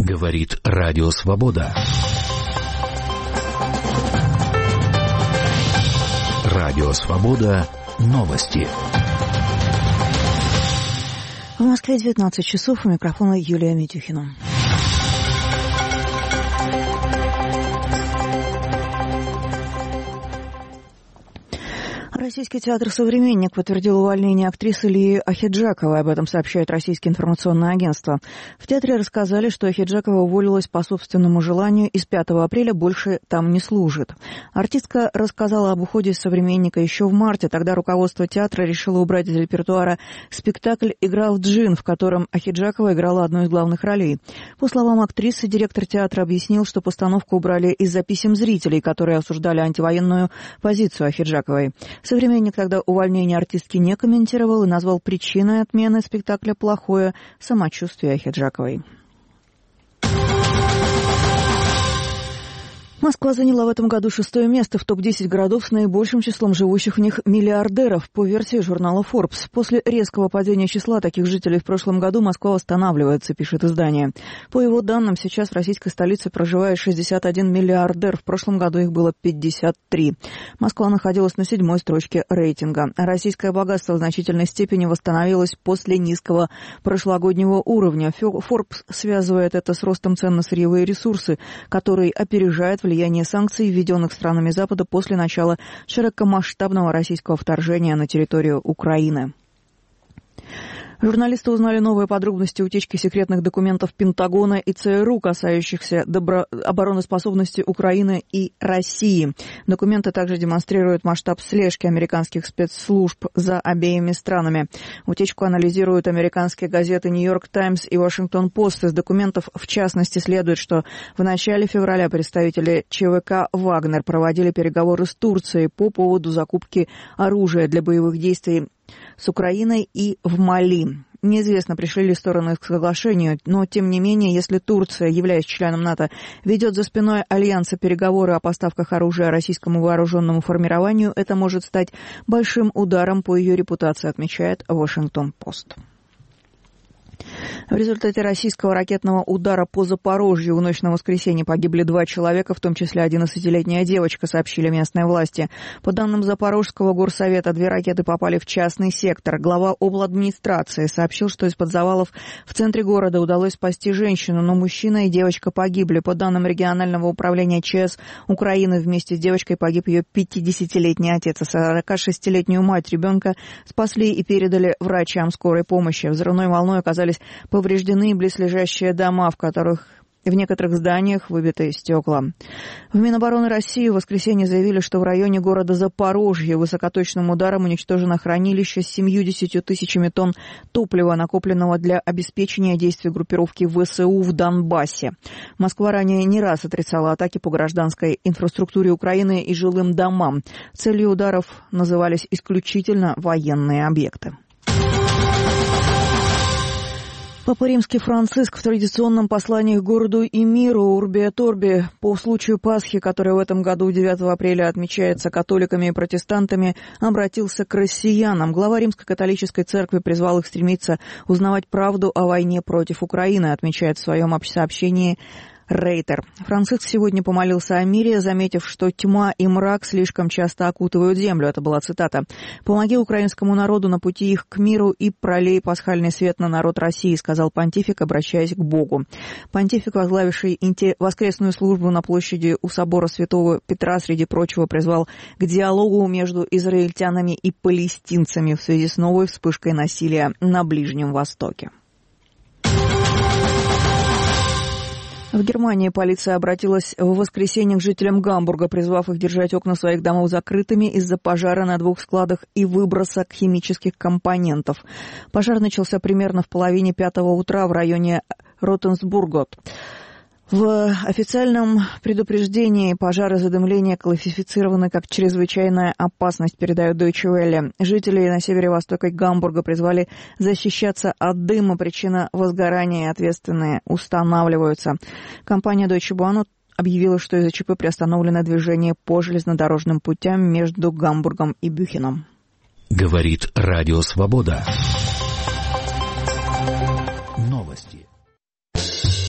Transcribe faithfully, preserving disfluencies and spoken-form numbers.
Говорит Радио Свобода. Радио Свобода. Новости. В Москве девятнадцать часов. У микрофона Юлия Митюхина. Российский театр «Современник» подтвердил увольнение актрисы Лии Ахеджаковой. Об этом сообщает Российское информационное агентство. В театре рассказали, что Ахеджакова уволилась по собственному желанию и с пятого апреля больше там не служит. Артистка рассказала об уходе из «Современника» еще в марте. Тогда руководство театра решило убрать из репертуара спектакль «Игра в джин», в котором Ахеджакова играла одну из главных ролей. По словам актрисы, директор театра объяснил, что постановку убрали из-за писем зрителей, которые осуждали антивоенную позицию Ахеджаковой. «Современник» тогда увольнение артистки не комментировал и назвал причиной отмены спектакля плохое самочувствие Ахеджаковой. Москва заняла в этом году шестое место в топ десять городов с наибольшим числом живущих в них миллиардеров, по версии журнала Forbes. После резкого падения числа таких жителей в прошлом году Москва восстанавливается, пишет издание. По его данным, сейчас в российской столице проживает шестьдесят один миллиардер, в прошлом году их было пятьдесят три. Москва находилась на седьмой строчке рейтинга. Российское богатство в значительной степени восстановилось после низкого прошлогоднего уровня. Forbes связывает это с ростом цен на сырьевые ресурсы, который опережает влияние санкций, введенных странами Запада после начала широкомасштабного российского вторжения на территорию Украины. Журналисты узнали новые подробности утечки секретных документов Пентагона и ЦРУ, касающихся добро... обороноспособности Украины и России. Документы также демонстрируют масштаб слежки американских спецслужб за обеими странами. Утечку анализируют американские газеты «Нью-Йорк Таймс» и «Вашингтон-Пост». Из документов, в частности, следует, что в начале февраля представители ЧВК «Вагнер» проводили переговоры с Турцией по поводу закупки оружия для боевых действий с Украиной и в Мали. Неизвестно, пришли ли стороны к соглашению, но, тем не менее, если Турция, являясь членом НАТО, ведет за спиной Альянса переговоры о поставках оружия российскому вооруженному формированию, это может стать большим ударом по ее репутации, отмечает Вашингтон-Пост. В результате российского ракетного удара по Запорожью в ночь на воскресенье погибли два человека, в том числе одиннадцатилетняя девочка, сообщили местные власти. По данным Запорожского горсовета, две ракеты попали в частный сектор. Глава обладминистрации сообщил, что из-под завалов в центре города удалось спасти женщину, но мужчина и девочка погибли. По данным регионального управления ЧС Украины, вместе с девочкой погиб ее пятидесятилетний отец, а сорокашестилетнюю мать ребенка спасли и передали врачам скорой помощи. Взрывной волной оказались повреждены близлежащие дома, в которых в некоторых зданиях выбиты стекла. В Минобороны России в воскресенье заявили, что в районе города Запорожье высокоточным ударом уничтожено хранилище с семьюдесятью тысячами тонн топлива, накопленного для обеспечения действий группировки ВСУ в Донбассе. Москва ранее не раз отрицала атаки по гражданской инфраструктуре Украины и жилым домам. Целью ударов назывались исключительно военные объекты. Папа Римский Франциск в традиционном послании к городу и миру Урби et Orbi по случаю Пасхи, которая в этом году девятого апреля отмечается католиками и протестантами, обратился к россиянам. Глава Римской католической церкви призвал их стремиться узнавать правду о войне против Украины, отмечает в своем сообщении Рейтер. Франциск сегодня помолился о мире, заметив, что тьма и мрак слишком часто окутывают землю. Это была цитата. «Помоги украинскому народу на пути их к миру и пролей пасхальный свет на народ России», сказал понтифик, обращаясь к Богу. Понтифик, возглавивший воскресную службу на площади у собора Святого Петра, среди прочего, призвал к диалогу между израильтянами и палестинцами в связи с новой вспышкой насилия на Ближнем Востоке. В Германии полиция обратилась в воскресенье к жителям Гамбурга, призвав их держать окна своих домов закрытыми из-за пожара на двух складах и выброса химических компонентов. Пожар начался примерно в половине пятого утра в районе Ротенсбургот. В официальном предупреждении пожар и задымление классифицированы как чрезвычайная опасность, передает Deutsche Welle. Жители на северо-востоке Гамбурга призвали защищаться от дыма. Причина возгорания и ответственные устанавливаются. Компания Deutsche Bahn объявила, что из-за ЧП приостановлено движение по железнодорожным путям между Гамбургом и Бюхеном. Говорит Радио Свобода.